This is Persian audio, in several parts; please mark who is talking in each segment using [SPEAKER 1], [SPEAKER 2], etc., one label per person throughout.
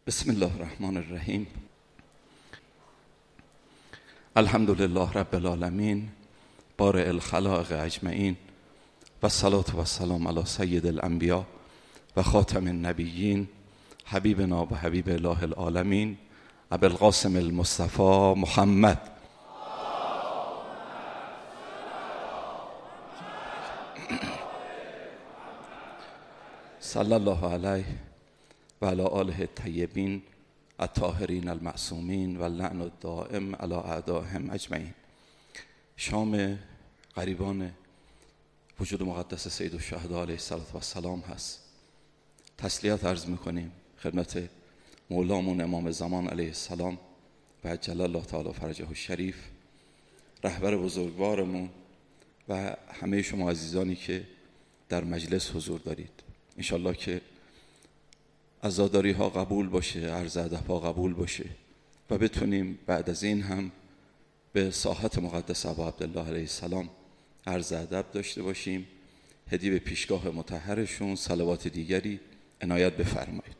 [SPEAKER 1] بسم الله الرحمن الرحیم. الحمد لله رب العالمین بارئ الخلائق اجمعین و الصلاة و السلام علی سید الانبیاء و خاتم النبیین حبیبنا و حبیب اله العالمین ابوالقاسم المصطفى محمد. صلی الله علیه و علی آله الطیبین الطاهرین المعصومین و اللعن الدائم علی اعدائهم اجمعین. شام قریبان وجود مقدس سید الشهدا علیه السلام هست. تسلیت عرض میکنیم خدمت مولامون امام زمان علیه السلام و عجل الله تعالی فرجه الشریف، رهبر بزرگوارمون و همه شما عزیزانی که در مجلس حضور دارید. انشالله که عزاداری ها قبول باشه، عرض ادب ها قبول باشه و بتونیم بعد از این هم به ساحت مقدس ابا عبدالله علیه السلام عرض ادب داشته باشیم. هدیه به پیشگاه مطهرشون، صلوات دیگری عنایت بفرمایید.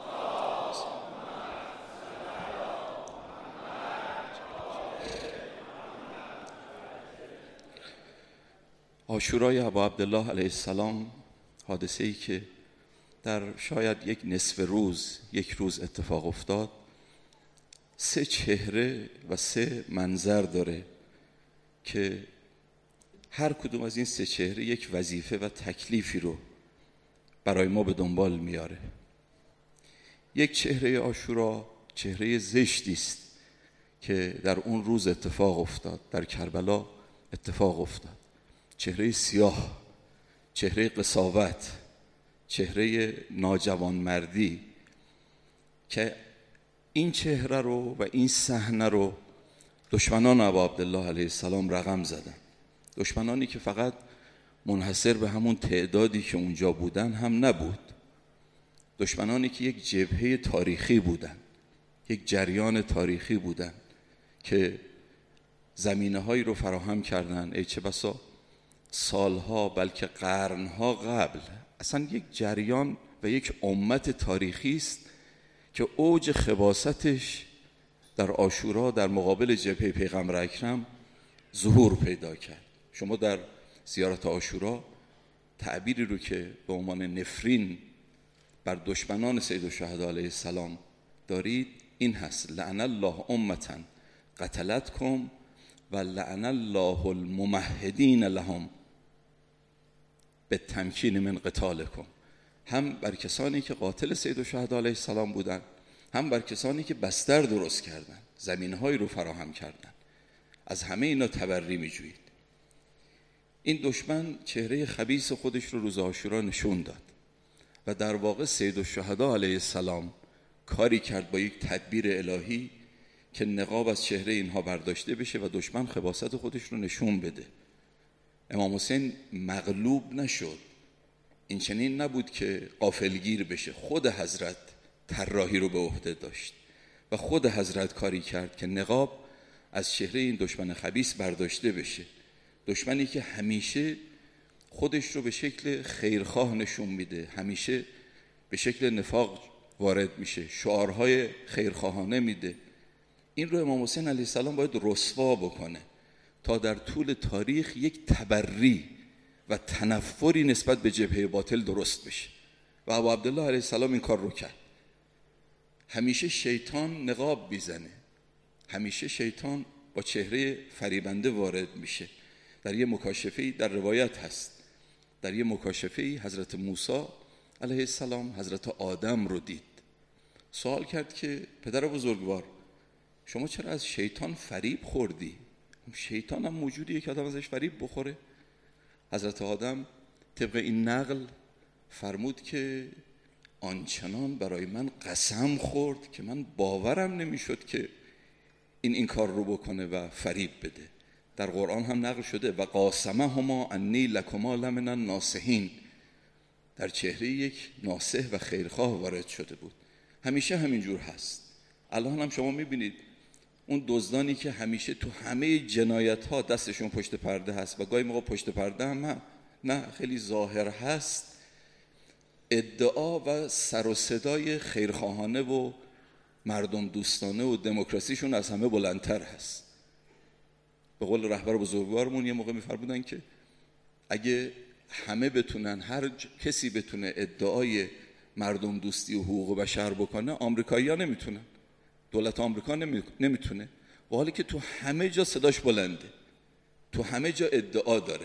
[SPEAKER 1] عاشورای ابا عبدالله علیه السلام حادثه‌ای که در شاید یک نصف روز، یک روز اتفاق افتاد، 3 چهره و 3 منظر داره که هر کدوم از این 3 چهره یک وظیفه و تکلیفی رو برای ما به دنبال میاره. یک چهره عاشورا چهره زشتی است که در اون روز اتفاق افتاد، در کربلا اتفاق افتاد. چهره سیاه، چهره قساوت، چهره ناجوانمردی که این چهره رو و این صحنه رو دشمنان ابا عبدالله علیه السلام رقم زدن. دشمنانی که فقط منحصر به همون تعدادی که اونجا بودن هم نبود، دشمنانی که یک جبهه تاریخی بودن، یک جریان تاریخی بودن که زمینه هایی رو فراهم کردن، ای چه بسا سالها بلکه قرنها قبل. اصلا یک جریان و یک امت تاریخی است که اوج خباثتش در عاشورا در مقابل جبهه پیغمبر اکرم ظهور پیدا کرد. شما در زیارت عاشورا تعبیری رو که به عنوان نفرین بر دشمنان سید الشهدا علیه السلام دارید این هست: لعن الله امتا قتلتکم و لعن الله الممهدین لهم بالتمکین من قتالکم. هم بر کسانی که قاتل سید الشهدا علیه السلام بودن، هم بر کسانی که بستر درست کردن، زمینهایی رو فراهم کردن. از همه اینا تبری میجوید. این دشمن چهره خبیث خودش رو روز عاشورا نشون داد و در واقع سید الشهدا علیه السلام کاری کرد با یک تدبیر الهی که نقاب از چهره اینها برداشته بشه و دشمن خباثت خودش رو نشون بده. امام حسین مغلوب نشد. این چنین نبود که غافلگیر بشه. خود حضرت طراحی رو به عهده داشت و خود حضرت کاری کرد که نقاب از چهره این دشمن خبیث برداشته بشه. دشمنی که همیشه خودش رو به شکل خیرخواه نشون میده، همیشه به شکل نفاق وارد میشه، شعارهای خیرخواهانه میده. این رو امام حسین علیه السلام باید رسوا بکنه تا در طول تاریخ یک تبری و تنفری نسبت به جبهه باطل درست بشه و ابو عبدالله علیه السلام این کار رو کرد. همیشه شیطان نقاب بیزنه، همیشه شیطان با چهره فریبنده وارد میشه. در یه مکاشفه‌ای در روایت هست، در یه مکاشفه‌ای حضرت موسی علیه السلام حضرت آدم رو دید. سوال کرد که پدر بزرگوار، شما چرا از شیطان فریب خوردی؟ شیطان هم موجودیه که آدم ازش فریب بخوره؟ حضرت آدم طبق این نقل فرمود که آنچنان برای من قسم خورد که من باورم نمیشد که این کار رو بکنه و فریب بده. در قرآن هم نقل شده و قاسمهما انی لکما لمن الناصحین. در چهره یک ناصح و خیرخواه وارد شده بود. همیشه همینجور هست. الان هم شما میبینید اون دزدانی که همیشه تو همه جنایت ها دستشون پشت پرده هست و گاهی موقع پشت پرده هم نه خیلی ظاهر هست، ادعا و سر و صدای خیرخواهانه و مردم دوستانه و دموکراسیشون از همه بلندتر هست. به قول رهبر بزرگوارمون یه موقع می‌فرمودن که اگه همه بتونن، هر کسی بتونه ادعای مردم دوستی و حقوق بشر بکنه، آمریکایی‌ها نمیتونن، دولت آمریکا نمیتونه، و حالی که تو همه جا صداش بلنده، تو همه جا ادعا داره.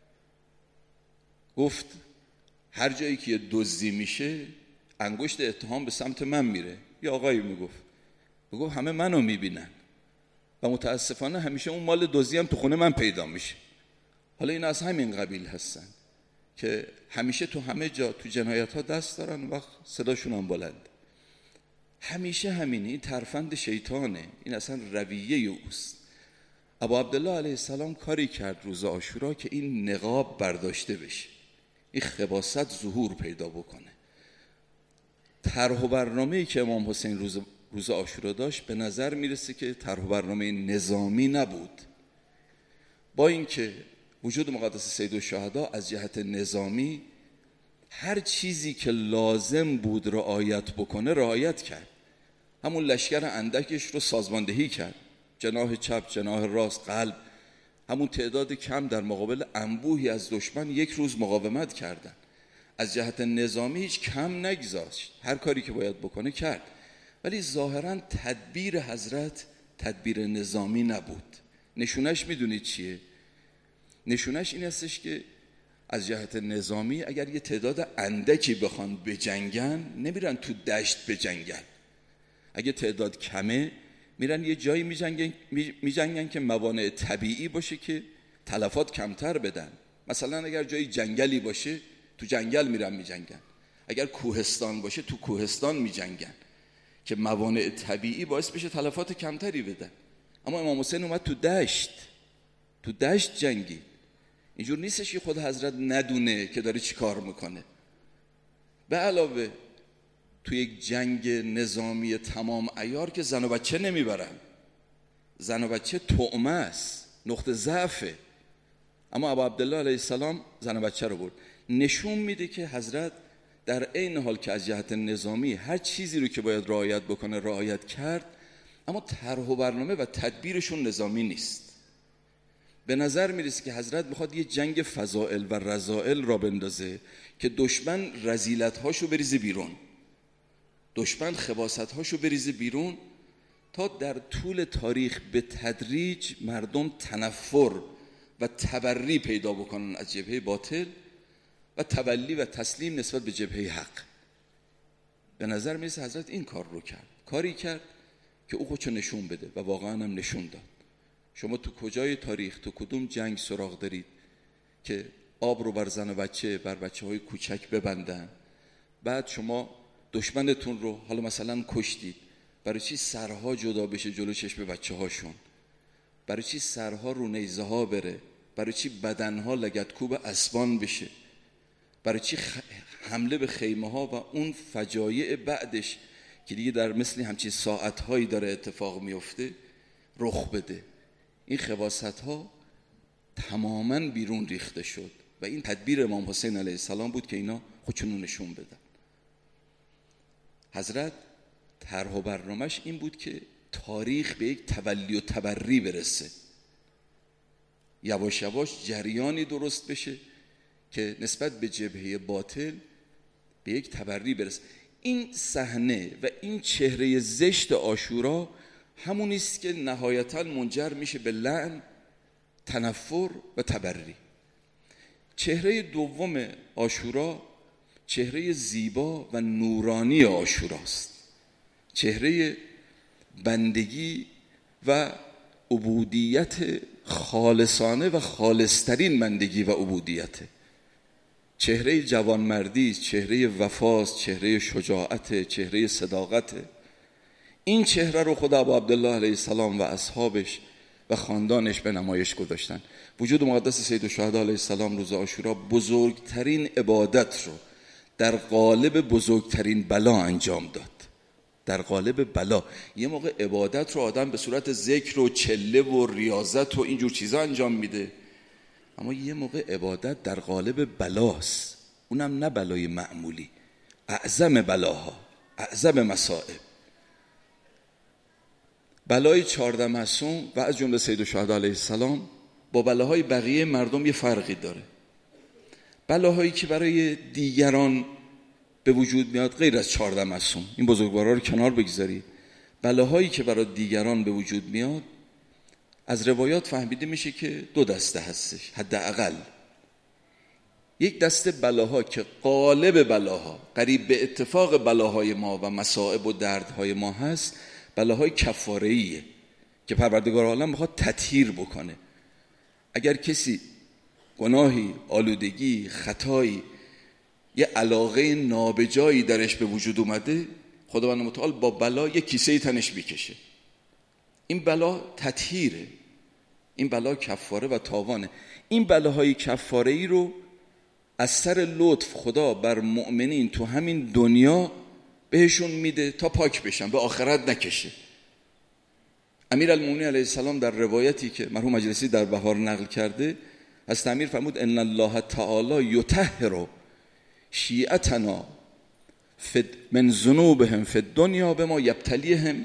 [SPEAKER 1] گفت هر جایی که دزدی میشه انگشت اتهام به سمت من میره. یه آقایی میگفت همه منو میبینن و متاسفانه همیشه اون مال دزدی هم تو خونه من پیدا میشه. حالا این از همین قبیل هستن که همیشه تو همه جا تو جنایت ها دست دارن و صداشون هم بلند. همیشه همینه، این ترفند شیطانه، این اصلا رویه اوست. ابا عبدالله علیه السلام کاری کرد روز عاشورا که این نقاب برداشته بشه، این خباثت ظهور پیدا بکنه. طرح و برنامه‌ای که امام حسین روز عاشورا داشت به نظر میرسه که طرح و برنامه نظامی نبود، با اینکه وجود مقدس سیدالشهدا از جهت نظامی هر چیزی که لازم بود رعایت بکنه رعایت کرد. همون لشکر اندکش رو سازماندهی کرد، جناح چپ، جناح راست، قلب، همون تعداد کم در مقابل انبوهی از دشمن یک روز مقاومت کردن. از جهت نظامی هیچ کم نگذاشت، هر کاری که باید بکنه کرد. ولی ظاهراً تدبیر حضرت تدبیر نظامی نبود. نشونش میدونید چیه؟ نشونش این هستش که از جهت نظامی اگر یه تعداد اندکی بخوان بجنگن، نمیرن تو دشت بجنگن. اگه تعداد کمه میرن یه جایی میجنگن که موانع طبیعی باشه که تلفات کمتر بدن. مثلا اگر جایی جنگلی باشه تو جنگل میرن میجنگن، اگر کوهستان باشه تو کوهستان میجنگن که موانع طبیعی باعث بشه تلفات کمتری بدن. اما امام حسین اومد تو دشت جنگی. اینجور نیستش که خود حضرت ندونه که داره چی کار میکنه. به علاوه تو یک جنگ نظامی تمام عیار که زن و بچه نمیبرن، زن و بچه طعمه است، نقطه ضعفه. اما ابا عبدالله علیه السلام زن و بچه رو برد. نشون میده که حضرت در عین حال که از جهت نظامی هر چیزی رو که باید رعایت بکنه رعایت کرد، اما طرح و برنامه و تدبیرشون نظامی نیست. به نظر میرسه که حضرت میخواد یه جنگ فضائل و رذائل را بندازه که دشمن رذیلت‌هاشو بریزه بیرون، دشمن خباثت‌هاشو بریزه بیرون، تا در طول تاریخ به تدریج مردم تنفر و تبری پیدا بکنن از جبهه باطل و تولی و تسلیم نسبت به جبهه حق. به نظر میرسه حضرت این کار رو کرد، کاری کرد که او خودشو نشون بده و واقعا هم نشون داد. شما تو کجای تاریخ، تو کدوم جنگ سراغ دارید که آب رو بر زن و بچه، بر بچه های کوچک ببندن، بعد شما دشمنتون رو حالا مثلا کشتید، برای چی سرها جدا بشه جلو چشم بچه هاشون؟ برای چی سرها رو نیزه ها بره؟ برای چی بدنها لگدکوب اسبان بشه؟ برای چی حمله به خیمه ها و اون فجایع بعدش که دیگه در مثل همچین ساعتهایی داره اتفاق میفته رخ بده؟ این خباثت ها تماما بیرون ریخته شد و این تدبیر امام حسین علیه السلام بود که اینا خودشونو نشون بدن. حضرت طرح و برنامه‌اش این بود که تاریخ به یک تولی و تبری برسه، یواش یواش جریانی درست بشه که نسبت به جبهه باطل به یک تبری برسه. این صحنه و این چهره زشت عاشورا همون است که نهایتاً منجر میشه به لعن، تنفر و تبری. چهره دوم عاشورا چهره زیبا و نورانی عاشوراست، چهره بندگی و عبودیت خالصانه و خالصترین بندگی و عبودیت، چهره جوانمردی، چهره وفاست، چهره شجاعت، چهره صداقت. این چهره رو خدا ابا عبدالله علیه السلام و اصحابش و خاندانش به نمایش گذاشتن. وجود مقدس سیدالشهدا علیه السلام روز عاشورا بزرگترین عبادت رو در قالب بزرگترین بلا انجام داد. در قالب بلا. یه موقع عبادت رو آدم به صورت ذکر و چله و ریاضت و اینجور چیزا انجام میده، اما یه موقع عبادت در قالب بلاست، اونم نه بلای معمولی، اعظم بلاها، اعظم مصائب. بلای 14 معصوم و از جمله سیدالشهدا علیه السلام با بلاهای بقیه مردم یه فرقی داره. بلاهایی که برای دیگران به وجود میاد غیر از 14 معصوم، این بزرگوارا رو کنار بگذاری، بلاهایی که برای دیگران به وجود میاد از روایات فهمیده میشه که 2 دسته هستش حداقل. یک دسته بلاها که غالب بلاها قریب به اتفاق بلاهای ما و مصائب و دردهای ما هست، بلاهای کفاره‌ایه که پروردگار عالم میخواد تطهیر بکنه. اگر کسی گناهی، آلودگی، خطایی، یه علاقه نابجایی درش به وجود اومده، خداوند متعال با بلا یه کیسه تنش میکشه. این بلا تطهیره، این بلا کفاره و تاوانه. این بلاهای کفاره‌ای رو از سر لطف خدا بر مؤمنین تو همین دنیا بهشون میده تا پاک بشن، به آخرت نکشه. امیرالمومنین علیه السلام در روایتی که مرحوم مجلسی در بهار نقل کرده، از امیر فرمود ان الله تعالی یطهر شیعتنا من ذنوبهم فی الدنیا بما یبتلیهم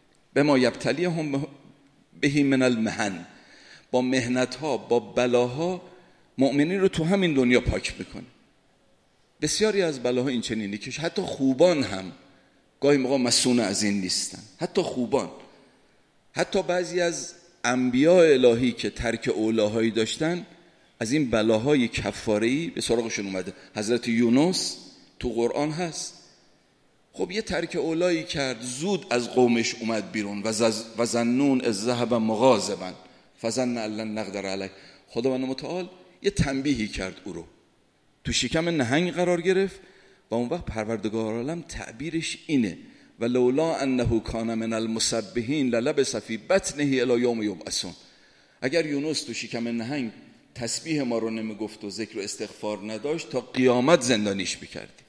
[SPEAKER 1] به من المحن. با محنت‌ها، با بلاها مؤمنین رو تو همین دنیا پاک میکنه. بسیاری از بلاها این چنینه که حتی خوبان هم گاهی موقع مسئول از این نیستن. حتی خوبان، حتی بعضی از انبیاء الهی که ترک اولاهایی داشتن از این بلاهای کفاره‌ای به سراغشون اومده. حضرت یونس تو قرآن هست. خب یه ترک اولایی کرد، زود از قومش اومد بیرون و ظنون اذ ذهب مغاضبا فظن ان لن نقدر علیه. خداوند متعال یه تنبیهی کرد، او رو تو شکم نهنگ قرار گرفت و اون وقت پروردگار عالم تعبیرش اینه و لولا انه کان من المسبحین للبث فی بطنه الی یوم یبعثون. اگر یونس تو شکم نهنگ تسبیح ما رو نمیگفت و ذکر و استغفار نداشت، تا قیامت زندانیش میکردیم.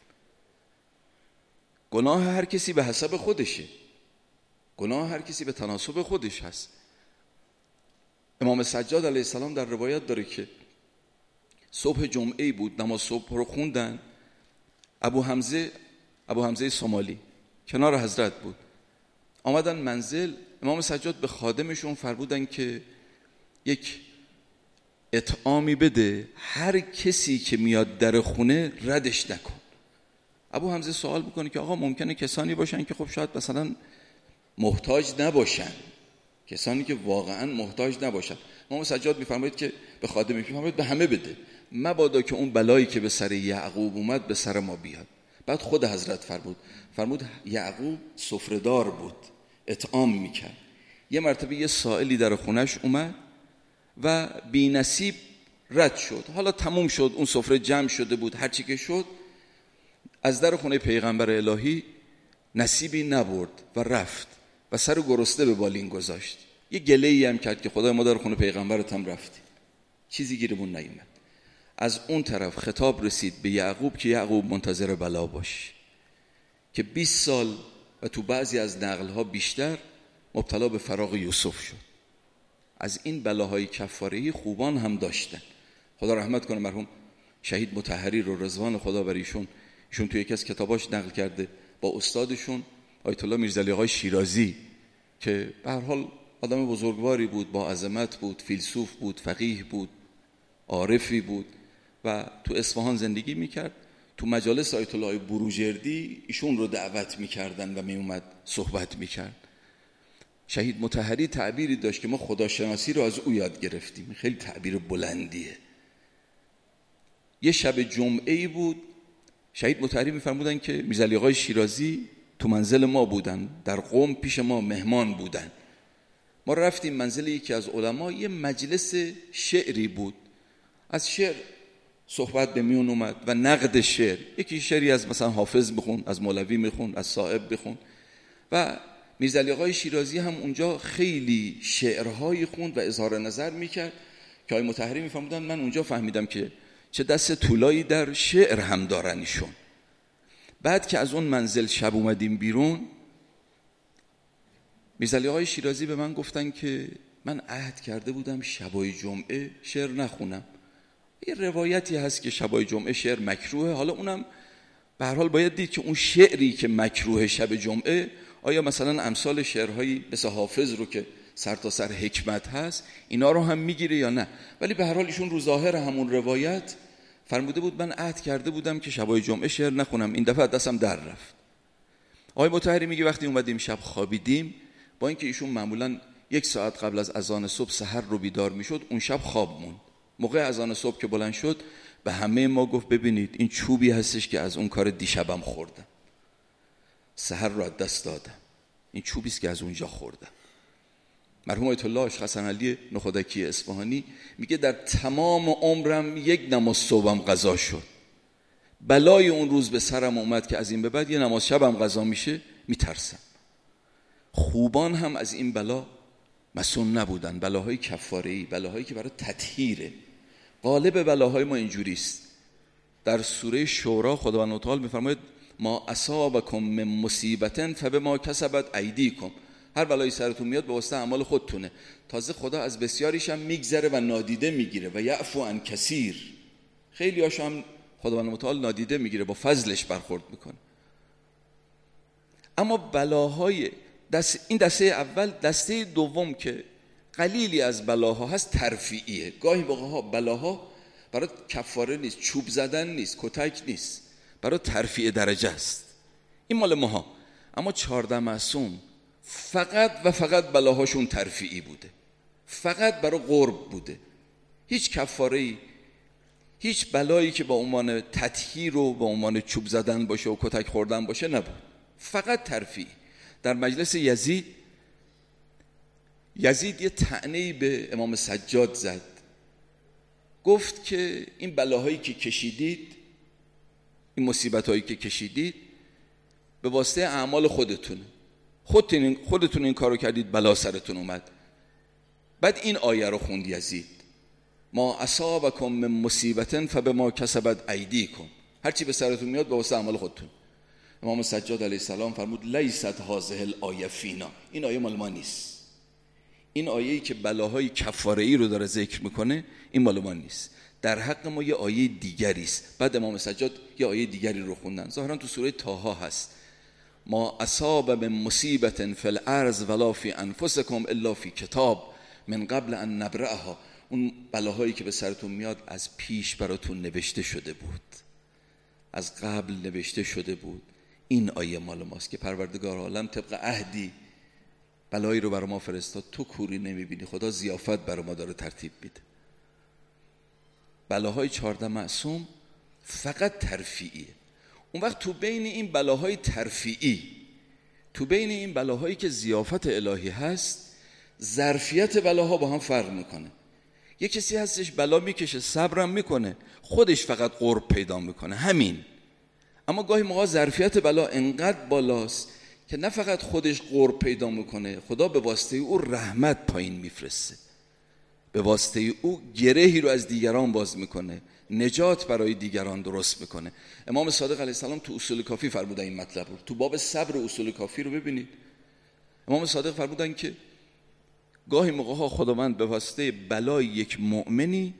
[SPEAKER 1] گناه هر کسی به حسب خودشه، گناه هر کسی به تناسب خودش هست. امام سجاد علیه السلام در روایت داره که صبح جمعه بود، نماز صبح رو خوندن، ابو حمزه سومالی کنار حضرت بود، آمدن منزل. امام سجاد به خادمشون فرمودن که یک اطعامی بده، هر کسی که میاد در خونه ردش نکن. ابو حمزه سوال میکنه که آقا ممکنه کسانی باشن که خب شاید مثلا محتاج نباشن، کسانی که واقعا محتاج نباشن. امام سجاد میفرماید که به خادم میفرماید به همه بده، مبادا که اون بلایی که به سر یعقوب اومد به سر ما بیاد. بعد خود حضرت فرمود یعقوب سفره‌دار بود، اطعام میکرد. یه مرتبه یه سائلی در خونش اومد و بی نصیب رد شد. حالا تموم شد، اون سفره جمع شده بود، هر چی که شد، از در خونه پیغمبر الهی نصیبی نبرد و رفت و سر گرسنه به بالین گذاشت. یه گله‌ای هم کرد که خدای ما در خونه پیغمبرت هم رفتی، چیزی گیرمون نیومد. از اون طرف خطاب رسید به یعقوب که یعقوب منتظر بلا باش، که 20 سال و تو بعضی از نقل‌ها بیشتر مبتلا به فراق یوسف شد. از این بلاهای کفاره‌ای خوبان هم داشتن. خدا رحمت کنه مرحوم شهید مطهری رو، رضوان خدا بر ایشون تو یکی از کتاباش نقل کرده با استادشون آیت الله میرزا علی شیرازی که به هر حال آدم بزرگواری بود، با عظمت بود، فیلسوف بود، فقیه بود، عارفی بود و تو اصفهان زندگی میکرد. تو مجالس آیت الله بروجردی ایشون رو دعوت میکردن و میومد صحبت میکرد. شهید مطهری تعبیری داشت که ما خداشناسی رو از او یاد گرفتیم، خیلی تعبیر بلندیه. یه شب جمعه‌ای بود، شهید مطهری میفرمودن که میرزا علی آقای شیرازی تو منزل ما بودن، در قم پیش ما مهمان بودن. ما رفتیم منزل یکی از علما، یه مجلس شعری بود، از شعر صحبت به میون اومد و نقد شعر. یکی شعری از مثلا حافظ بخون، از مولوی میخون، از صائب بخون و میرزا علی آقای شیرازی هم اونجا خیلی شعرهایی خوند و اظهار نظر میکرد که آقای مطهری میفهمودن من اونجا فهمیدم که چه دست طولایی در شعر هم دارن ایشون. بعد که از اون منزل شب اومدیم بیرون، میرزا علی آقای شیرازی به من گفتن که من عهد کرده بودم شبای جمعه شعر نخونم. یه روایتی هست که شبای جمعه شعر مکروهه، حالا اونم به هر حال باید دید که اون شعری که مکروه شب جمعه آیا مثلا امثال شعرهایی مثل حافظ رو که سر تا سر حکمت هست اینا رو هم میگیره یا نه؟ ولی به هر حال ایشون رو ظاهر همون روایت فرموده بود من عهد کرده بودم که شبای جمعه شعر نخونم، این دفعه دستم در رفت. آقای مطهری میگه وقتی اومدیم شب خوابیدیم، با اینکه ایشون معمولا 1 ساعت قبل از اذان صبح سحر رو بیدار میشد، اون شب خواب موند. موقع اذان صبح که بلند شد به همه ما گفت ببینید این چوبی هستش که از اون کار دیشبم خوردم، سحر رو از دست دادم، این چوبی است که از اونجا خوردم. مرحوم آیت الله عاشق حسن علی نخودکی اصفهانی میگه در تمام عمرم 1 نماز صبحم قضا شد، بلای اون روز به سرم اومد که از این به بعد 1 نماز شبم قضا میشه میترسم. خوبان هم از این بلا مسون نبودن، بلاهای کفاره‌ای، بلاهایی که برای تطهیره. غالب بلاهای ما اینجوری است. در سوره شورا خداوند متعال میفرماید ما اصابکم من مصیبت فبما کسبت ایدیکم، هر بلایی سرتون میاد به واسطه اعمال خودتونه. تازه خدا از بسیاریش هم میگذره و نادیده میگیره و یعفو عن کثیر، خیلی هاشو هم خداوند متعال نادیده میگیره، با فضلش برخورد میکنه. اما بلاهای این دسته اول. دسته دوم که قلیلی از بلاها هست ترفیعیه. گاهی موقع‌ها بلاها برای کفاره نیست، چوب زدن نیست، کتک نیست، برای ترفیع درجه است. این مال ماها. اما 14 معصوم فقط و فقط بلاهاشون ترفیعی بوده، فقط برای قرب بوده. هیچ کفاره‌ای، هیچ بلایی که با عنوان تطهیر و با عنوان چوب زدن باشه و کتک خوردن باشه نبود، فقط ترفیع. در مجلس یزید یه طعنه‌ای به امام سجاد زد، گفت که این بلاهایی که کشیدید، این مصیبت‌هایی که کشیدید به واسطه اعمال خودتونه، خودتون این کارو کردید، بلا سرتون اومد. بعد این آیه رو خوند یزید ما اصابکم من مصیبت فبما کسبت ایدیکم، هرچی به سرتون میاد به واسطه اعمال خودتون. امام سجاد علیه السلام فرمود لیست هذه الآیه فینا، این آیه مال ما نیست. این آیه‌ای که بلاهای کفاره‌ای رو داره ذکر میکنه این مال ما نیست، در حق ما یه آیه دیگری است. بعد امام سجاد یه آیه دیگری رو خوندن، ظاهرا تو سوره طه هست ما اصاب من مصیبت فی الارض ولا فی انفسکم الا فی کتاب من قبل ان نبرأها. اون بلاهایی که به سرتون میاد از پیش براتون نوشته شده بود، از قبل نوشته شده بود. این آیه مال ماست که پروردگار عالم طبق عهدی بلایی رو برای ما فرستاد. تو کوری نمیبینی، خدا ضیافت برای ما داره ترتیب میده. بلاهای 14 معصوم فقط ترفیعیه. اون وقت تو بین این بلاهای ترفیعی، تو بین این بلاهایی که ضیافت الهی هست، ظرفیت بلاها با هم فرق میکنه. یه کسی هستش بلا میکشه، صبرم میکنه، خودش فقط قرب پیدا میکنه، همین. اما گاهی موقع ظرفیت بلا انقدر بالاست که نه فقط خودش قرب پیدا میکنه، خدا به واسطه او رحمت پایین میفرسته، به واسطه او گرهی رو از دیگران باز میکنه، نجات برای دیگران درست میکنه. امام صادق علیه السلام تو اصول کافی فرمودن این مطلب رو. تو باب صبر اصول کافی رو ببینید، امام صادق فرمودن که گاهی موقع‌ها خداوند به واسطه بلای یک مؤمنی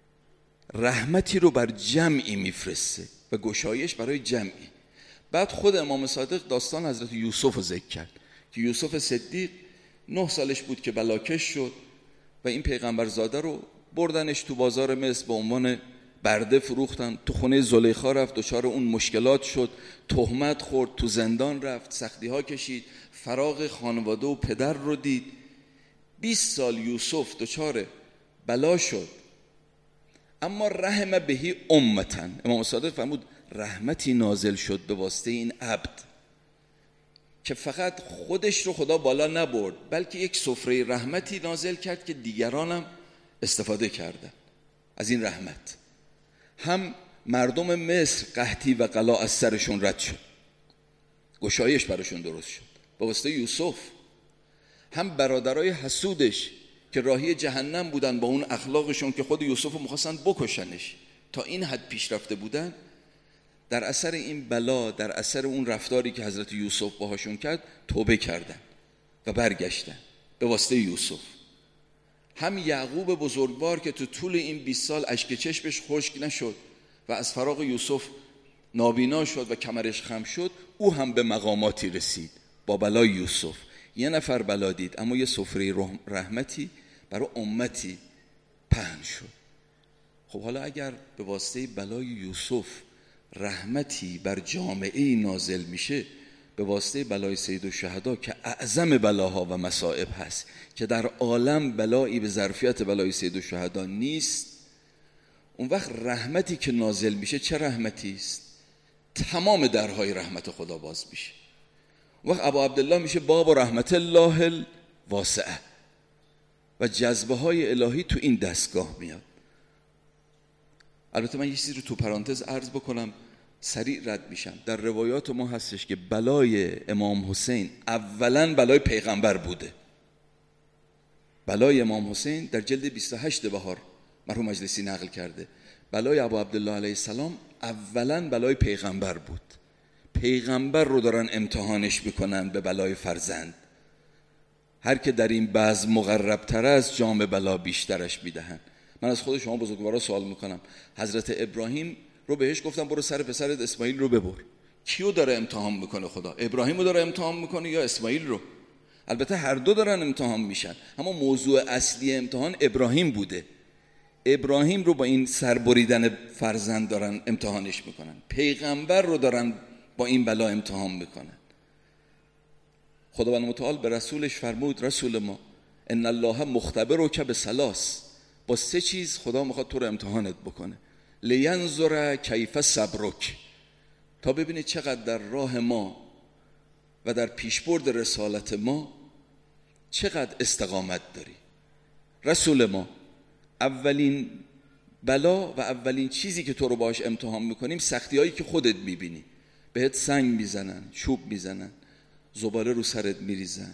[SPEAKER 1] رحمتی رو بر جمعی میفرسته و گشایش برای جمعی. بعد خود امام صادق داستان حضرت یوسف رو ذکر کرد که یوسف صدیق 9 سالش بود که بلاکش شد و این پیغمبرزاده رو بردنش تو بازار مصر به عنوان برده فروختن. تو خونه زلیخا رفت، دچار اون مشکلات شد، تهمت خورد، تو زندان رفت، سختی ها کشید، فراق خانواده و پدر رو دید. 20 سال یوسف دچار بلا شد. اما رحم بهی امتن، امام صادق فرمود رحمتی نازل شد به واسطه این عبد که فقط خودش رو خدا بالا نبرد، بلکه یک سفره رحمتی نازل کرد که دیگرانم استفاده کردن از این رحمت. هم مردم مصر قحطی و غلا از سرشون رد شد، گشایش براشون درست شد به واسطه یوسف. هم برادرای حسودش که راهی جهنم بودن با اون اخلاقشون که خود یوسف رو می‌خواستن بکشنش، تا این حد پیش رفته بودن، در اثر این بلا، در اثر اون رفتاری که حضرت یوسف باهاشون کرد، توبه کردن و برگشتن به واسطه یوسف. هم یعقوب بزرگوار که تو طول این 20 سال اشک چشمش خشک نشد و از فراق یوسف نابینا شد و کمرش خم شد، او هم به مقاماتی رسید با بلای یوسف. یه نفر بلا دید اما یه سفره رحمتی برای امتی پهن شد. خب حالا اگر به واسطه بلای یوسف رحمتی بر جامعه نازل میشه، به واسطه بلای سید الشهدا که اعظم بلاها و مصائب هست، که در عالم بلایی به ظرفیت بلای سید الشهدا نیست، اون وقت رحمتی که نازل میشه چه رحمتی است؟ تمام درهای رحمت خدا باز میشه. اون وقت ابا عبدالله میشه باب رحمت الله الواسعه و جذبه های الهی تو این دستگاه میاد. البته من یه چیزی رو تو پرانتز عرض بکنم، سریع رد میشم. در روایات ما هستش که بلای امام حسین اولا بلای پیغمبر بوده. بلای امام حسین در جلد 28 بهار مرحوم مجلسی نقل کرده، بلای ابو عبدالله علیه السلام اولا بلای پیغمبر بود. پیغمبر رو دارن امتحانش میکنن به بلای فرزند. هر که در این بزم مقرب تر است جام بلا بیشترش میدهن. من از خود شما بزرگوارا سوال میکنم، حضرت ابراهیم رو بهش گفتم برو سر پسرت اسماعیل رو ببر، کیو داره امتحان میکنه خدا؟ ابراهیم رو داره امتحان میکنه یا اسماعیل رو؟ البته هر دو دارن امتحان میشن، اما موضوع اصلی امتحان ابراهیم بوده. ابراهیم رو با این سربریدن فرزند دارن امتحانش میکنن، پیغمبر رو دارن با این بلا امتحان میکنن. خداوند متعال به رسولش فرمود رسول ما ان الله مختبرک بثلاث، با 3 چیز خدا میخواد تو رو امتحانت بکنه. لینظر کیف صبرک، تا ببینید چقدر در راه ما و در پیشبرد رسالت ما چقدر استقامت داری. رسول ما اولین بلا و اولین چیزی که تو رو باش امتحان میکنیم سختی هایی که خودت میبینی. بهت سنگ میزنن، چوب میزنن، زباله رو سرت میریزن،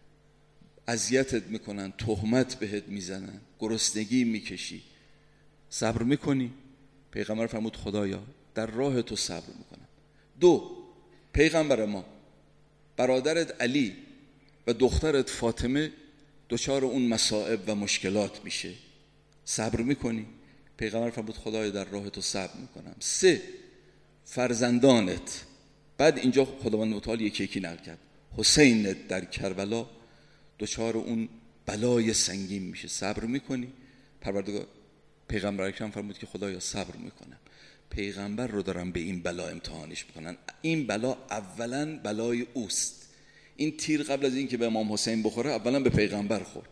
[SPEAKER 1] اذیتت میکنن، تهمت بهت میزنن، گرسنگی میکشی، صبر میکنی؟ پیغمبر فرمود خدایا در راه تو صبر میکنم. 2 پیغمبر ما برادرت علی و دخترت فاطمه دچار اون مصائب و مشکلات میشه، صبر میکنی؟ پیغمبر فرمود خدایا در راه تو صبر میکنم. 3 فرزندانت. بعد اینجا خداوند متعال یکی یکی نقل کرد، حسین در کربلا دچار اون بلای سنگین میشه، صبر میکنی؟ پروردگار پیغمبر اکرم فرمود که خدایا صبر میکنم. پیغمبر رو دارن به این بلا امتحانش میکنن. این بلا اولا بلای اوست. این تیر قبل از این که به امام حسین بخوره اولا به پیغمبر خورد.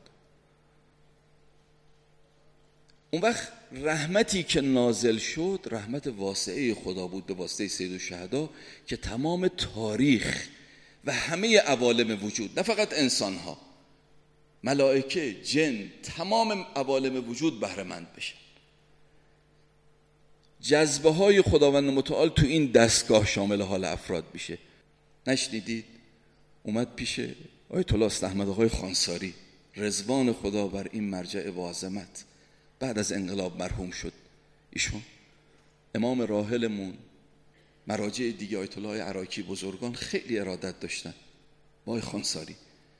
[SPEAKER 1] اون وقت رحمتی که نازل شد رحمت واسعه خدا بود به واسطه سید الشهدا که تمام تاریخ و همه عوالم وجود، نه فقط انسان ها، ملائکه، جن، تمام عوالم وجود بهره مند بشن. جذبه های خداوند متعال تو این دستگاه شامل حال افراد میشه. نشنیدید اومد پیش آیت الله احمد آقای خانساری رضوان خدا بر این مرجع و عظمت، بعد از انقلاب مرحوم شد ایشون، امام راحلمون، مراجع دیگه آیت الله عراقی، بزرگان خیلی ارادت داشتن با آقای خانساری.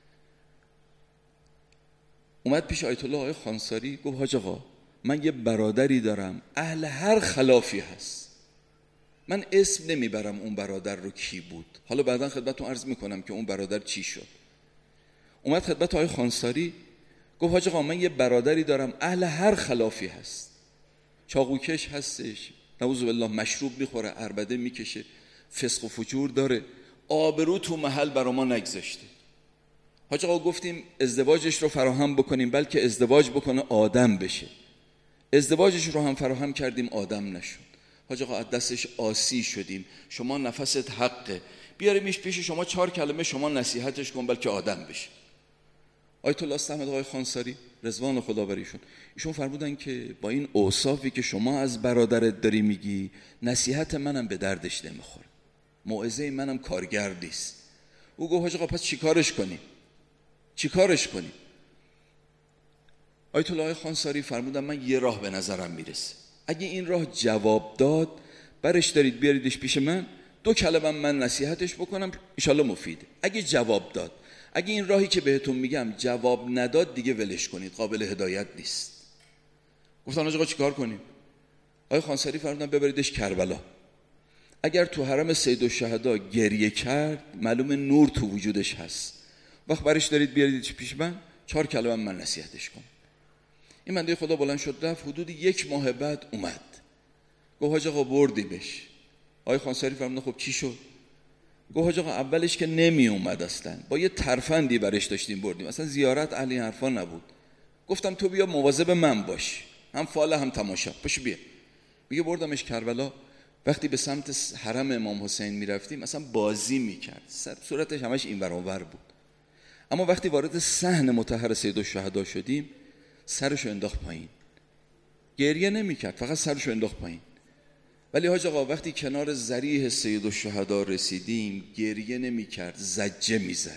[SPEAKER 1] اومد پیش آیت الله آقای خانساری گفت حاج آقا من یه برادری دارم اهل هر خلافی هست، من اسم نمیبرم اون برادر رو کی بود، حالا بعدا خدمتتون عرض میکنم که اون برادر چی شد. اومد خدمت آقای خانساری گفت حاج آقا من یه برادری دارم اهل هر خلافی هست، چاقوکش هستش، نعوذ بالله مشروب میخوره، عربده میکشه، فسق و فجور داره، آبرو تو محل برا ما نگذاشته. حاج آقا گفتیم ازدواجش رو فراهم بکنیم بلکه ازدواج بکنه آدم بشه. ازدواجش رو هم فراهم کردیم آدم نشد. حاج آقا از دستش آسی شدیم، شما نفست حقه، بیاریمش پیش شما 4 کلمه شما نصیحتش کن بلکه آدم بشه. آیت الله احمد آقای خانساری رضوان خدا بر ایشون فرمودن که با این اوصافی که شما از برادرت داری میگی نصیحت منم به دردش نمیخوره، موعظه منم کارگر نیست. او گفت حاج آقا پس چیکارش کنیم؟ آیت الله خانساری فرمودن من یه راه به نظرم میرسه، اگه این راه جواب داد برش دارید بیاریدش پیش من، 2 کلمه من نصیحتش بکنم انشالله مفیده. اگه جواب داد، اگه این راهی که بهتون میگم جواب نداد دیگه ولش کنید، قابل هدایت نیست. گفتن آقا چیکار کنیم؟ آقای خانساری فرمودن ببریدش کربلا. اگر تو حرم سید الشهدا گریه کرد معلوم نور تو وجودش هست. وقت برش دارید بیارید پیش من 4 کلمه من نصیحتش کنم. این بنده خدا بلند شد رفت. حدود 1 ماه بعد اومد گفت حاج آقا بردیمش. آقای خانساری فرمودن خب چی شد؟ گفت حاج آقا اولش که نمی اومد اصلا، با یه ترفندی برش داشتیم بردیم، اصلا زیارت اهل این حرفا نبود. گفتم تو بیا مواظب من باش، هم فال هم تماشا، پاشو بیا. میگه بردمش کربلا. وقتی به سمت حرم امام حسین میرفتیم مثلا بازی میکرد، صورتش همش این ور اون ور بود. اما وقتی وارد صحن مطهر سید الشهدا شدیم سرشو انداخت پایین، گریه نمیکرد، فقط سرشو انداخت پایین. ولی حاج آقا وقتی کنار ضریح سید الشهدا رسیدیم گریه نمیکرد، زجه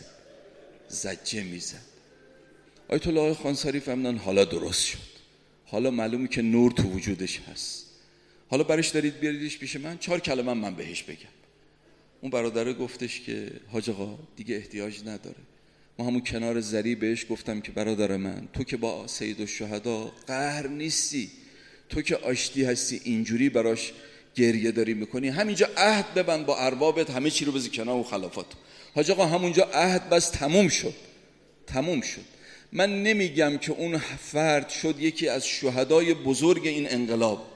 [SPEAKER 1] میزد. آیت الله خانساری فرمودن حالا درست شد، حالا معلومه که نور تو وجودش هست، حالا برش دارید بیاریدش پیش من 4 کلمه من بهش بگم. اون برادره گفتش که حاج آقا دیگه احتیاج نداره. ما همون کنار ضریح بهش گفتم که برادر من، تو که با سید الشهدا قهر نیستی، تو که آشتی هستی، اینجوری براش گریه داری میکنی، همینجا عهد ببند با اربابت، همه چی رو بذار کنار و خلافات. حاج آقا همونجا عهد بس تموم شد. من نمیگم که اون فرد شد یکی از شهدای بزرگ این انقلاب،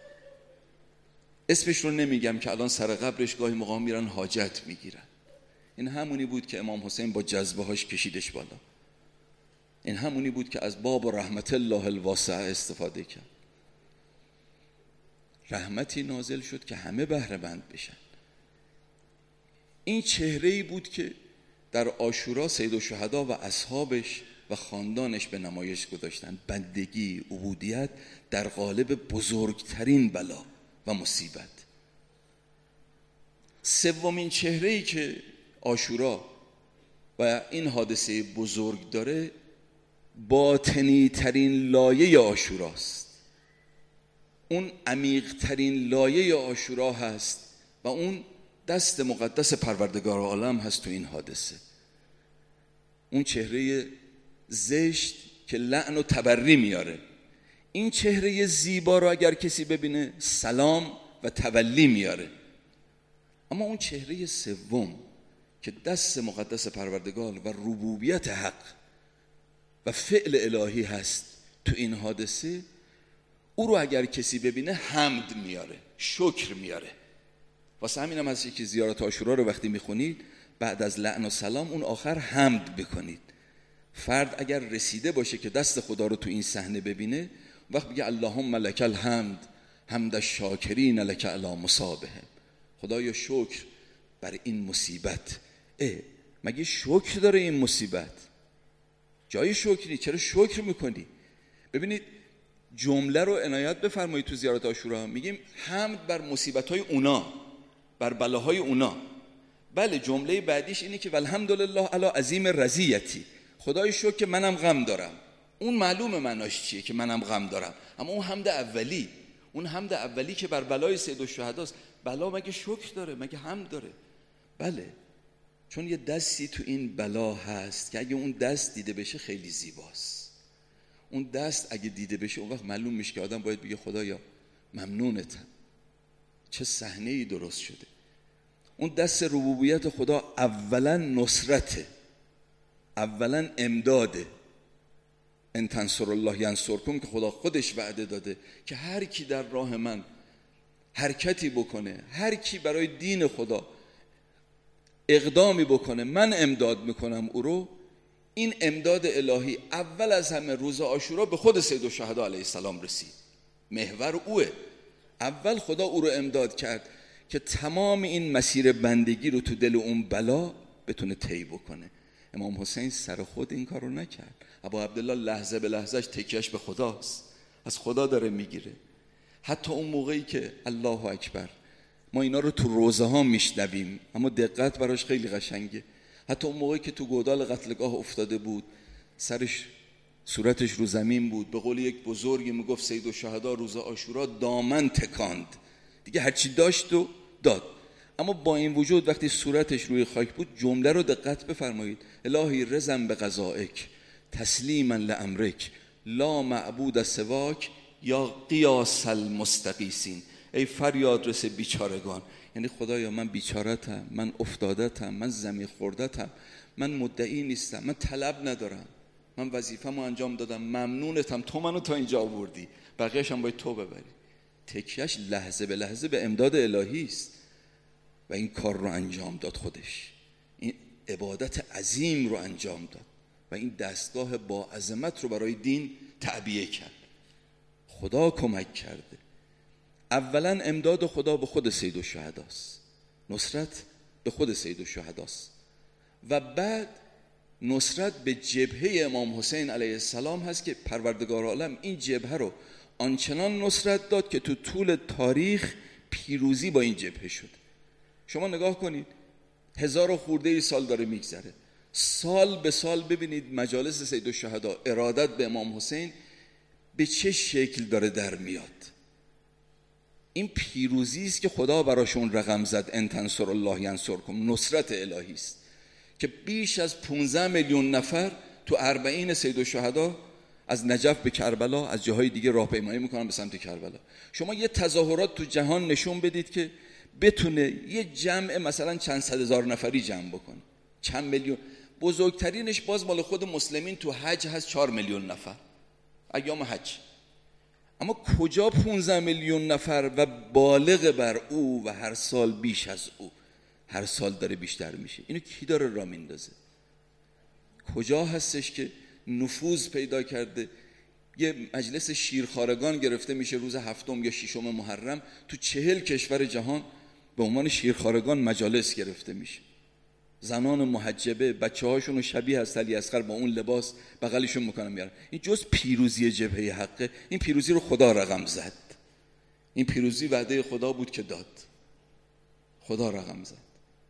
[SPEAKER 1] اسمش رو نمیگم که الان سر قبرش گاهی موقع میرن حاجت میگیرن. این همونی بود که امام حسین با جذبه هاش کشیدش بالا. این همونی بود که از باب و رحمت الله الواسع استفاده کرد. رحمتی نازل شد که همه بهره مند بشن. این چهره‌ای بود که در عاشورا سید الشهدا و اصحابش و خاندانش به نمایش گذاشتن. بندگی، عبودیت در قالب بزرگترین بلا و مصیبت. سومین چهره‌ای که عاشورا و این حادثه بزرگ داره باطنی ترین لایه عاشوراست. اون عمیق ترین لایه عاشورا هست و اون دست مقدس پروردگار عالم هست تو این حادثه. اون چهره زشت که لعن و تبری میاره، این چهره زیبا رو اگر کسی ببینه سلام و تولی میاره. اما اون چهره سوم که دست مقدس پروردگار و ربوبیت حق و فعل الهی هست تو این حادثه، او رو اگر کسی ببینه حمد میاره، شکر میاره. واسه همین هم هست که زیارت عاشورا رو وقتی میخونید بعد از لعن و سلام اون آخر حمد بکنید. فرد اگر رسیده باشه که دست خدا رو تو این صحنه ببینه، وقت بگه اللهم لک الحمد حمد الشاکرین لک علی مصابهم، خدایا شکر بر این مصیبت. مگه شکر داره این مصیبت؟ جای شکری، چرا شکر میکنی؟ ببینید جمله رو عنایت بفرمایید تو زیارت عاشورا میگیم حمد بر مصیبت‌های اونا، بر بلاهای اونا. بله جمله بعدیش اینه که والحمدلله علی عظیم رضیتی، خدای شکر که منم غم دارم. اون معلومه معناش چیه که منم غم دارم، اما اون حمد اولی که بر بلای سید الشهداست. بلا مگه شکر داره؟ مگه حمد داره؟ بله، چون یه دستی تو این بلا هست که اگه اون دست دیده بشه خیلی زیباست. اون دست اگه دیده بشه اون وقت معلوم میشه که آدم باید بگه خدایا ممنونتم، چه صحنه‌ای درست شده. اون دست ربوبیت خدا اولا نصرته، اولا امداده. ان تنصر الله ینصرکم، که خدا خودش وعده داده که هر کی در راه من حرکتی بکنه، هر کی برای دین خدا اقدامی بکنه، من امداد میکنم او رو. این امداد الهی اول از همه روز عاشورا به خود سید الشهدا علیه السلام رسید. محور اوه. اول خدا او رو امداد کرد که تمام این مسیر بندگی رو تو دل اون بلا بتونه طی بکنه. امام حسین سر خود این کار رو نکرد. ابا عبدالله لحظه به لحظهش تکیهش به خداست، از خدا داره میگیره. حتی اون موقعی که الله اکبر، ما اینا رو تو روزه ها میشنویم اما دقت براش خیلی قشنگه. حتی اون موقعی که تو گودال قتلگاه افتاده بود، صورتش رو زمین بود، به قول یک بزرگی میگفت سید الشهدا روز عاشورا دامن تکاند، دیگه هرچی داشت و داد. اما با این وجود وقتی صورتش روی خاک بود، جمله رو دقت بفرمایید: الهی رضا بقضائک تسلیما لامرک لا معبود سواک یا قیاس المستقیسین. ای فریاد رس بیچارگان. یعنی خدایا من بیچارتم، من افتادتم، من زمین خوردتم، من مدعی نیستم، من طلب ندارم، من وظیفه‌مو انجام دادم، ممنونتم تو منو تا اینجا آوردی، بقیه‌اش هم باید تو ببری. تکیهش لحظه به لحظه به امداد الهی است و این کار رو انجام داد. خودش این عبادت عظیم رو انجام داد و این دستگاه با عظمت رو برای دین تعبیه کرد. خدا کمک کرده. اولا امداد خدا به خود سید الشهداست، نصرت به خود سید الشهداست و بعد نصرت به جبهه امام حسین علیه السلام هست که پروردگار عالم این جبهه رو آنچنان نصرت داد که تو طول تاریخ پیروزی با این جبهه شد. شما نگاه کنید 1000 خورده سال داره میگذره، سال به سال ببینید مجالس سید الشهدا ارادت به امام حسین به چه شکل داره در میاد. این پیروزی است که خدا براشون رقم زد، ان تنصر الله ینصرکم، نصرت الهی است که بیش از 15 میلیون نفر تو 40 سید الشهدا از نجف به کربلا، از جاهای دیگه راهپیمایی میکنن به سمت کربلا. شما یه تظاهرات تو جهان نشون بدید که بتونه یه جمع مثلا چند صد هزار نفری جمع بکنه، چند میلیون. بزرگترینش باز مال خود مسلمین تو حج هست 4 میلیون نفر ایام حج. اما کجا 15 میلیون نفر و بالغ بر او و هر سال بیش از او، هر سال داره بیشتر میشه. اینو کی داره راه میندازه؟ کجا هستش که نفوذ پیدا کرده؟ یه مجلس شیرخوارگان گرفته میشه روز 7 یا 6 محرم تو 40 کشور جهان به عنوان شیرخوارگان مجالس گرفته میشه. زنان محجبه بچه هاشون شبیه از علی اصغر با اون لباس بغلشون میکنن میارن. این جز پیروزی جبهه حقه. این پیروزی رو خدا رقم زد. این پیروزی وعده خدا بود که داد، خدا رقم زد.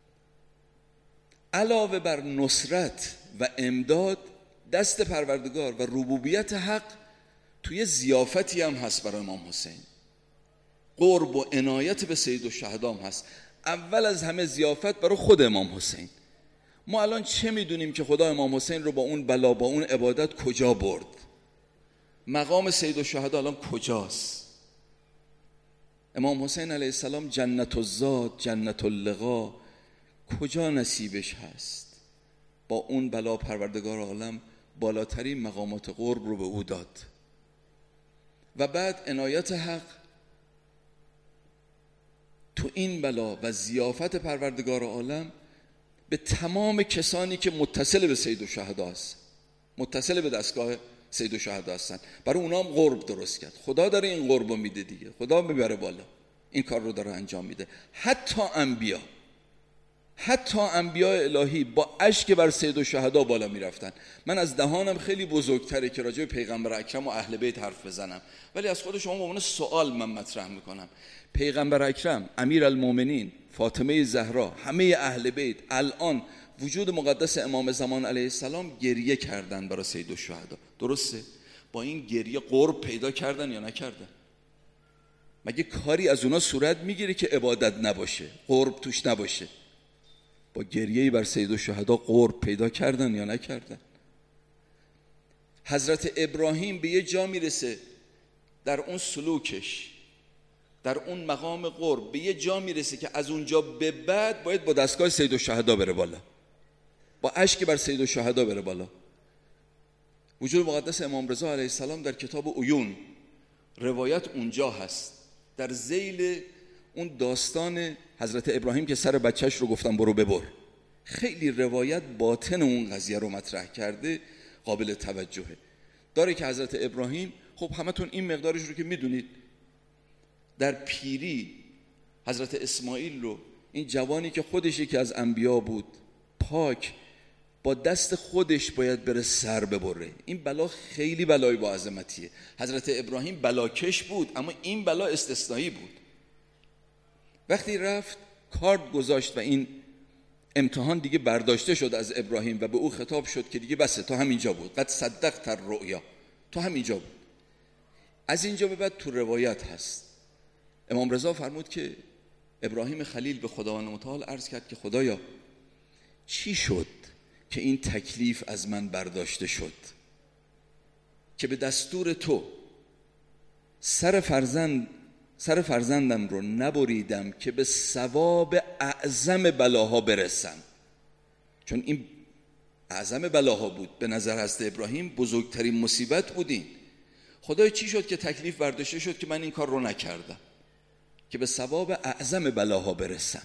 [SPEAKER 1] علاوه بر نصرت و امداد، دست پروردگار و ربوبیت حق توی ضیافتی هم هست برای امام حسین. قرب و عنایت به سید الشهدا هم هست. اول از همه ضیافت برای خود امام حسین. ما الان چه میدونیم که خدا امام حسین رو با اون بلا، با اون عبادت کجا برد؟ مقام سید الشهدا الان کجاست؟ امام حسین علیه السلام جنت الذات، جنت اللقا کجا نصیبش هست؟ با اون بلا پروردگار عالم بالاترین مقامات قرب رو به او داد. و بعد عنایت حق تو این بلا و ضیافت پروردگار عالم به تمام کسانی که متصل به سید الشهدا هست، متصل به دستگاه سید الشهدا هستن، برای اونا هم قرب درست کرد. خدا داره این قرب رو میده دیگه، خدا میبره بالا، این کار رو داره انجام میده. حتی انبیاء الهی با اشک بر سید الشهدا بالا میرفتن. من از دهانم خیلی بزرگتره که راجع به پیغمبر اکرم و اهل بیت حرف بزنم، ولی از خود شما به عنوان سوال من مطرح میکنم. پیغمبر اکرم، امیرالمومنین، فاطمه زهرا، همه اهل بیت الان وجود مقدس امام زمان علیه السلام گریه کردن برای سید الشهدا. درسته؟ با این گریه قرب پیدا کردن یا نکردن؟ مگه کاری از اونا صورت میگیره که عبادت نباشه، قرب توش نباشه؟ با گریه‌ای بر سید الشهدا قرب پیدا کردن یا نکردن؟ حضرت ابراهیم به یه جا میرسه در اون سلوکش، در اون مقام قرب به یه جا میرسه که از اونجا به بعد باید با دستگاه سید الشهدا بره بالا، با اشک بر سید الشهدا بره بالا. وجود مقدس امام رضا علیه السلام در کتاب عیون روایت اونجا هست، در ذیل اون داستان حضرت ابراهیم که سر بچهش رو گفتن برو ببر. خیلی روایت باطن اون قضیه رو مطرح کرده، قابل توجهه. داره که حضرت ابراهیم، خب همتون این مقدارش رو که میدونید، در پیری حضرت اسماعیل رو، این جوانی که خودش یکی از انبیا بود، پاک، با دست خودش باید بره سر ببره. این بلا خیلی بلای با عظمتیه. حضرت ابراهیم بلاکش بود، اما این بلا استثنایی بود. وقتی رفت کارت گذاشت و این امتحان دیگه برداشته شد از ابراهیم و به او خطاب شد که دیگه بسه، تا همینجا بود، قد صدقت الرؤیا، تو همینجا بود. از اینجا به بعد تو روایت هست امام رضا فرمود که ابراهیم خلیل به خداوند متعال عرض کرد که خدایا چی شد که این تکلیف از من برداشته شد که به دستور تو سر فرزند سر فرزندم رو نبریدم که به ثواب اعظم بلاها برسم. چون این اعظم بلاها بود به نظر حضرت ابراهیم، بزرگترین مصیبت بودین. خدای چی شد که تکلیف برداشته شد که من این کار رو نکردم که به ثواب اعظم بلاها برسم؟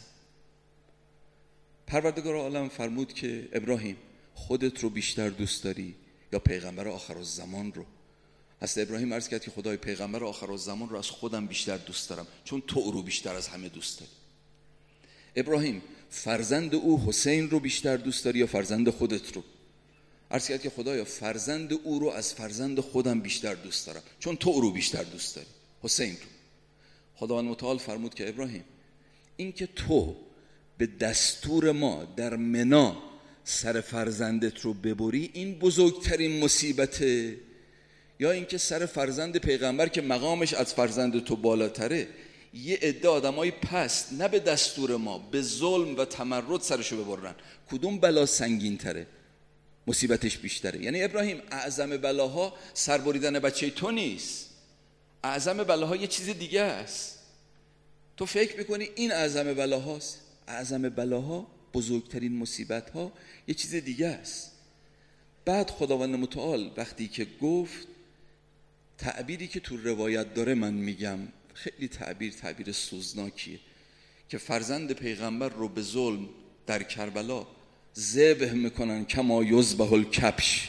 [SPEAKER 1] پروردگار عالم فرمود که ابراهیم خودت رو بیشتر دوست داری یا پیغمبر آخرالزمان رو؟ حضرت ابراهیم عرض کرد که خدای پیغمبر آخرالزمان رو از خودم بیشتر دوست دارم، چون تو رو بیشتر از همه دوست داری. ابراهیم فرزند او حسین رو بیشتر دوست داری یا فرزند خودت رو؟ عرض کرد که خدایا فرزند او رو از فرزند خودم بیشتر دوست دارم، چون تو رو بیشتر دوست داری، حسین رو. خداوند متعال فرمود که ابراهیم این که تو به دستور ما در منی سر فرزندت رو ببری این بزرگترین مصیبته، یا اینکه سر فرزند پیغمبر که مقامش از فرزند تو بالاتره یه عده آدمای پست نه به دستور ما به ظلم و تمرد سرشو ببرن؟ کدوم بلا سنگین تره، مصیبتش بیشتره؟ یعنی ابراهیم اعظم بلاها سربریدن بچه تو نیست، اعظم بلاها یه چیز دیگه است. تو فکر میکنی این اعظم بلاهاست، اعظم بلاها بزرگترین مصیبت ها یه چیز دیگه است. بعد خداوند متعال وقتی که گفت، تعبیری که تو روایت داره من میگم خیلی تعبیر سوزناکیه، که فرزند پیغمبر رو به ظلم در کربلا ذبح میکنن کما یذبح الکبش.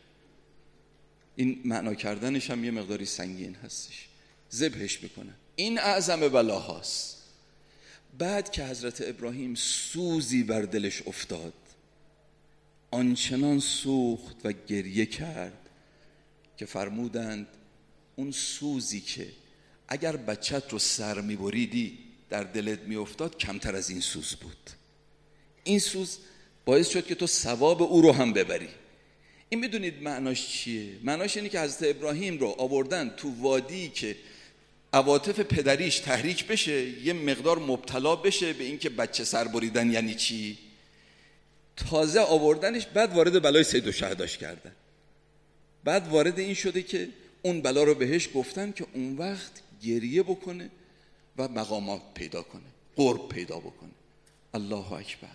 [SPEAKER 1] این معنا کردنش هم یه مقداری سنگین هستش، ذبحش میکنن. این اعظم بلاهاست. بعد که حضرت ابراهیم سوزی بر دلش افتاد، آنچنان سوخت و گریه کرد که فرمودند اون سوزی که اگر بچت رو سر میبریدی در دلت میافتاد کمتر از این سوز بود. این سوز باعث شد که تو ثواب او رو هم ببری. این میدونید معناش چیه؟ معناش اینه که حضرت ابراهیم رو آوردن تو وادی که عواطف پدریش تحریک بشه، یه مقدار مبتلا بشه به این که بچه سر بریدن یعنی چی، تازه آوردنش، بعد وارد بلای سید الشهداش کردن. بعد وارد این شده که اون بلا رو بهش گفتن که اون وقت گریه بکنه و مقامات پیدا کنه، قرب پیدا بکنه. الله اکبر.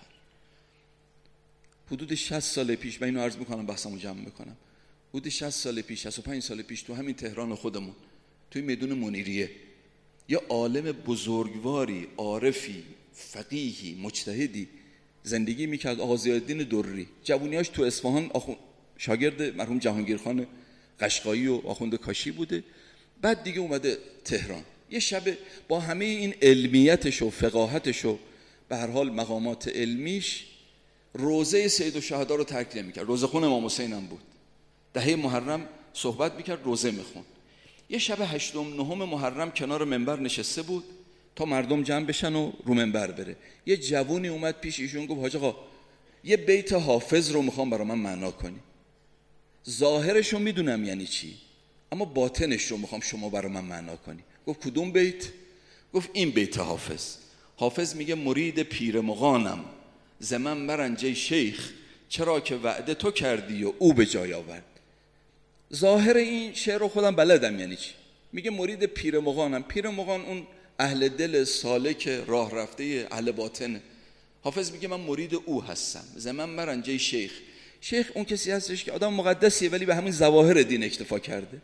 [SPEAKER 1] حدود 60 سال پیش، من اینو عرض میکنم بحثمو جمع میکنم، حدود 60 سال پیش 65 سال پیش تو همین تهران خودمون توی میدون منیریه یه عالم بزرگواری، عارفی، فقیهی، مجتهدی زندگی میکرد، آقا ضیاءالدین دری. جوونیاش تو اصفهان شاگرد مرحوم جهانگیرخان قشقایی و آخوند کاشی بوده. بعد دیگه اومده تهران. یه شب با همه این علمیتش و فقاهتش و به هر حال مقامات علمیش روزه سید الشهدا رو ترک نمی‌کرد. روزه خون امام حسین هم بود. دهه محرم صحبت میکرد، روزه میخوند. یه شب 8 9 محرم کنار منبر نشسته بود تا مردم جمع بشن و رو منبر بره. یه جوونی اومد پیش ایشون گفت حاج آقا یه بیت حافظ رو میخوام برای من معنا کنی. ظاهرش رو میدونم یعنی چی، اما باطنش رو میخوام شما برای من معنا کنی. گفت کدوم بیت؟ گفت این بیت حافظ. حافظ میگه مرید پیر مغانم ز من مرنجه شیخ، چرا که وعده تو کردی و او به جای آورد. ظاهر این شعر رو خودم بلدم یعنی چی. میگه مرید پیر مغانم. پیر مغان اون اهل دل سالک راه رفته اهل باطنه. حافظ میگه من مرید او هستم. ز من مرنجه شیخ. شیخ اون کسی هستش که آدم مقدسیه ولی به همین ظواهر دین اکتفا کرده.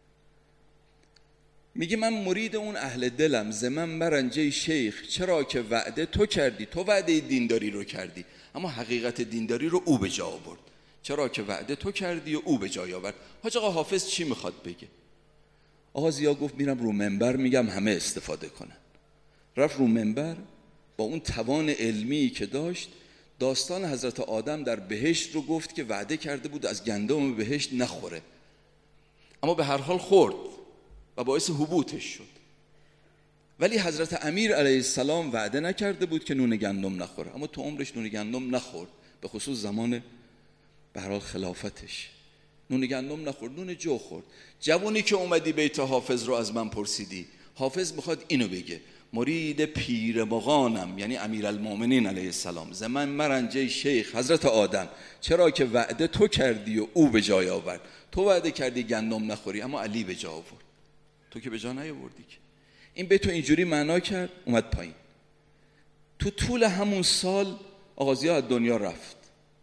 [SPEAKER 1] میگه من مرید اون اهل دلم، ز من مرنجه شیخ، چرا که وعده تو کردی، تو وعده دینداری رو کردی اما حقیقت دینداری رو او به جا آورد. چرا که وعده تو کردی و او به جای آورد. حاج آقا حافظ چی میخواد بگه؟ آقا ضیا گفت میرم رو منبر میگم همه استفاده کنن. رفت رو منبر با اون توان علمی که داشت داستان حضرت آدم در بهشت رو گفت که وعده کرده بود از گندم بهشت نخوره، اما به هر حال خورد و باعث حبوطش شد. ولی حضرت امیر علیه السلام وعده نکرده بود که نون گندم نخوره، اما تو عمرش نون گندم نخورد، به خصوص زمان به هر حال خلافتش نون گندم نخورد، نون جو خورد. جوونی که اومدی بیت حافظ رو از من پرسیدی، حافظ میخواد اینو بگه مرید پیر مغانم یعنی امیرالمومنین علیه السلام، ز من مرنجه شیخ حضرت آدم، چرا که وعده تو کردی و او به جای آورد. تو وعده کردی گندم نخوری اما علی به جا آورد، تو که به جا نیاوردی که. این بیت رو اینجوری معنا کرد، اومد پایین. تو طول همون سال آقا ضیا از دنیا رفت.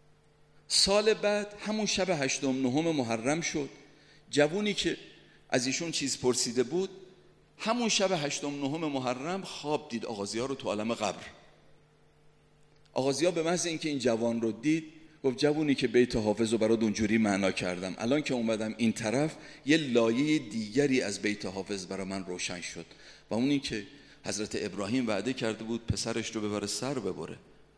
[SPEAKER 1] سال بعد همون شب 8 9 محرم شد. جوونی که از ایشون چیز پرسیده بود همون شب 8 9 محرم خواب دید آقا ضیا رو تو عالم قبر. آقا ضیا به محض اینکه این جوان رو دید گفت جوونی که بیت حافظ رو برات اونجوری معنا کردم، الان که اومدم این طرف یه لایه دیگری از بیت حافظ برای من روشن شد و اون این که حضرت ابراهیم وعده کرده بود پسرش رو ببره سر ببره،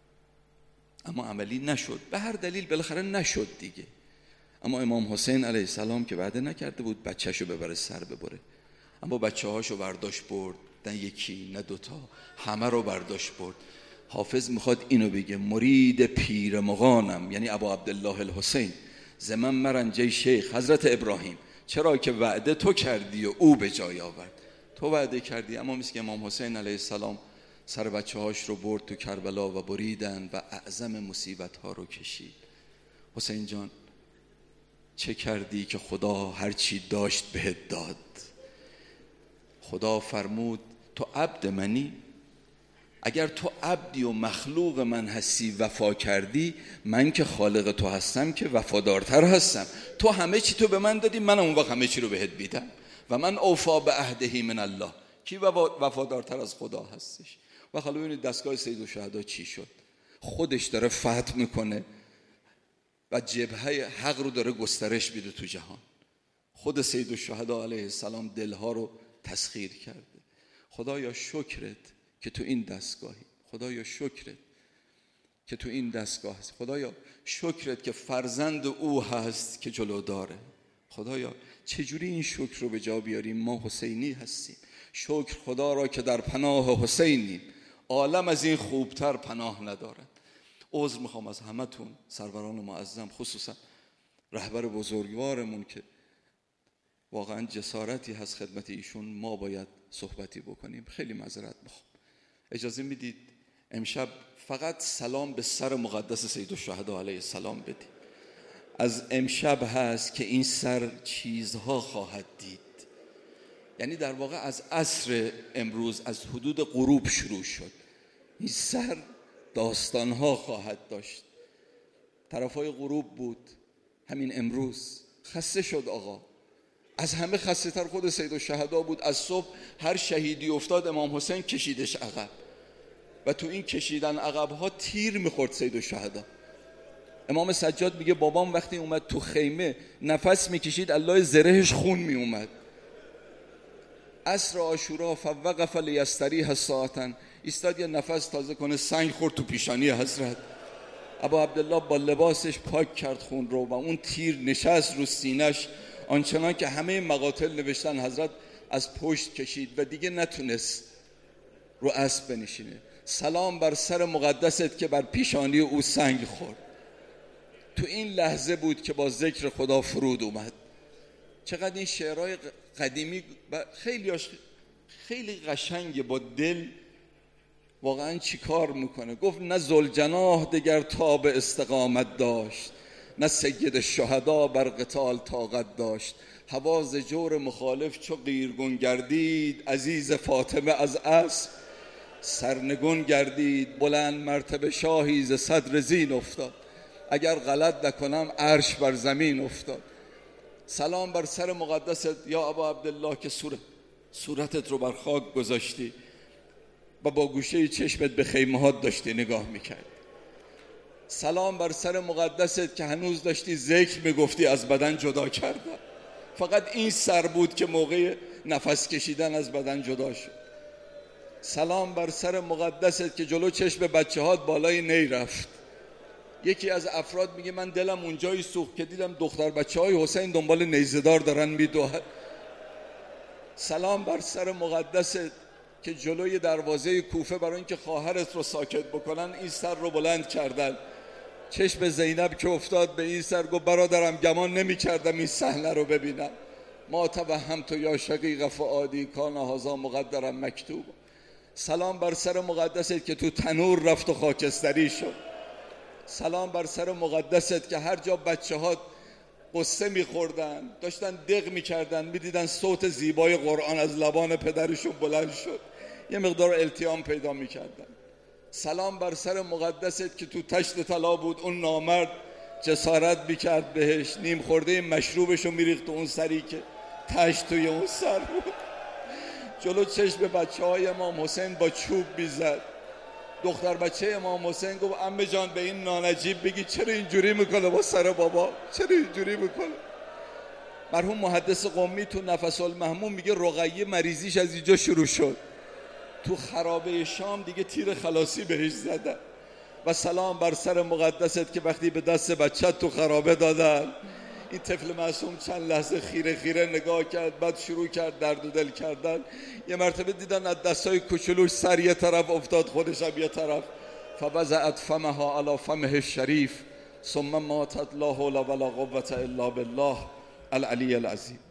[SPEAKER 1] اما عملی نشد، به هر دلیل بالاخره نشد دیگه. اما امام حسین علیه السلام که وعده نکرده بود بچه‌ش رو ببره سر ببره، اما بچه‌هاشو برداشت برد، نه یکی نه دوتا، همه رو برداشت برد. حافظ میخواد اینو بگه مرید پیر مغانم، یعنی ابا عبدالله الحسین، زمن مرنجه شیخ حضرت ابراهیم، چرا که وعده تو کردی و او به جای آورد. تو وعده کردی، اما مثل که امام حسین علیه السلام سر بچه‌هاش رو برد تو کربلا و بریدن و اعظم مصیبت‌ها رو کشید. حسین جان چه کردی که خدا هرچی داشت بهت داد؟ خدا فرمود تو عبد منی، اگر تو عبدی و مخلوق من هستی وفا کردی، من که خالق تو هستم که وفادارتر هستم. تو همه چی تو به من دادی، من اون وقت همه چی رو بهت بیدم. و من اوفا به عهده من الله، کی وفادارتر از خدا هستش؟ و حالا ببینید دستگاه سیدالشهدا چی شد. خودش داره فتح میکنه و جبهه حق رو داره گسترش میده تو جهان. خود سیدالشهدا علیه السلام دلها رو تسخیر کرده. خدایا شکرت که تو این دستگاهی، خدایا شکرت که تو این دستگاه هست، خدایا شکرت که فرزند او هست که جلو داره. خدایا چجوری این شکر رو به جا بیاریم؟ ما حسینی هستیم. شکر خدا را که در پناه حسینیم، عالم از این خوبتر پناه ندارد. عذر میخوام از همتون سروران معظم، خصوصا رهبر بزرگوارمون که واقعا جسارتی هست خدمت ایشون ما باید صحبتی بکنیم. خیلی معذرت میخوام. اجازه میدید امشب فقط سلام به سر مقدس سیدالشهدا علیه السلام بدیم. از امشب هست که این سر چیزها خواهد دید. یعنی در واقع از عصر امروز، از حدود غروب شروع شد. این سر داستانها خواهد داشت. طرفای غروب بود، همین امروز خسته شد آقا. از همه خسته تر خود سیدالشهدا بود. از صبح هر شهیدی افتاد امام حسین کشیدش عقب و تو این کشیدن عقبها تیر میخورد سیدالشهدا. امام سجاد میگه بابام وقتی اومد تو خیمه نفس میکشید الله زرهش خون میومد. عصر عاشورا فوقف لیستریح ساعتا، ایستاد یه نفس تازه کنه، سنگ خورد تو پیشانی حضرت. ابا عبدالله با لباسش پاک کرد خون رو و اون تیر نشست رو سینش، آنچنان که همه مقاتل نوشتن حضرت از پشت کشید و دیگه نتونست رو اسب بنشینه. سلام بر سر مقدست که بر پیشانی او سنگ خورد. تو این لحظه بود که با ذکر خدا فرود اومد. چقدر این شعرهای قدیمی خیلی قشنگه، با دل واقعا چی کار میکنه. گفت نه ذوالجناح دگر تاب استقامت داشت، نه سید الشهدا بر قتال طاقت داشت. حواز جور مخالف چو قیرگون گردید، عزیز فاطمه از اسب سرنگون گردید. بلند مرتبه شاهی ز صدر زین افتاد، اگر غلط نکنم عرش بر زمین افتاد. سلام بر سر مقدست یا ابا عبدالله که صورتت رو بر خاک گذاشتی و با گوشه چشمت به خیمه ها داشتی نگاه میکرد. سلام بر سر مقدست که هنوز داشتی ذکر میگفتی از بدن جدا کردن. فقط این سر بود که موقع نفس کشیدن از بدن جدا شد. سلام بر سر مقدست که جلو چشم بچه هات بالای نی رفت. یکی از افراد میگه من دلم اونجایی سوخت که دیدم دختر بچه های حسین دنبال نیزدار دارن میدوهن. سلام بر سر مقدست که جلوی دروازه کوفه برای اینکه خواهرت رو ساکت بکنن این سر رو بلند کردن. چشم زینب که افتاد به این سر گفت برادرم گمان نمی کردم این صحنه رو ببینم. ما توهمت یا شقیق فؤادی کان هذا مقدرم مکتوب. سلام بر سر مقدست که تو تنور رفت و خاکستری شد. سلام بر سر مقدست که هر جا بچه ها قصه میخوردن، داشتن دق میکردن، میدیدن صوت زیبای قرآن از لبان پدرشون بلند شد، یه مقدار التیام پیدا میکردن. سلام بر سر مقدست که تو تشت طلا بود، اون نامرد جسارت میکرد بهش، نیم خورده مشروبشو میریخت اون سری که تشت توی اون سر بود. جلو چشم بچه های امام حسین با چوب بیزد. دختر بچه امام حسین گفت عمه جان به این نانجیب بگی چرا اینجوری میکنه با سر بابا، چرا اینجوری میکنه. مرحوم محدث قمی تو نفس المحموم میگه رقیه مریضیش از اینجا شروع شد، تو خرابه شام دیگه تیر خلاصی بهش زدن. و سلام بر سر مقدست که وقتی به دست بچه تو خرابه دادن، این طفل معصوم چند لحظه خیره خیره نگاه کرد، بعد شروع کرد درد و دل کردن. یه مرتبه دیدن از دستای کوچولوش سر یه طرف افتاد، خودش هم یه طرف. فوضعت فمها علی فمه الشریف ثم ماتت لا حول ولا قوة الا بالله العلی العظیم.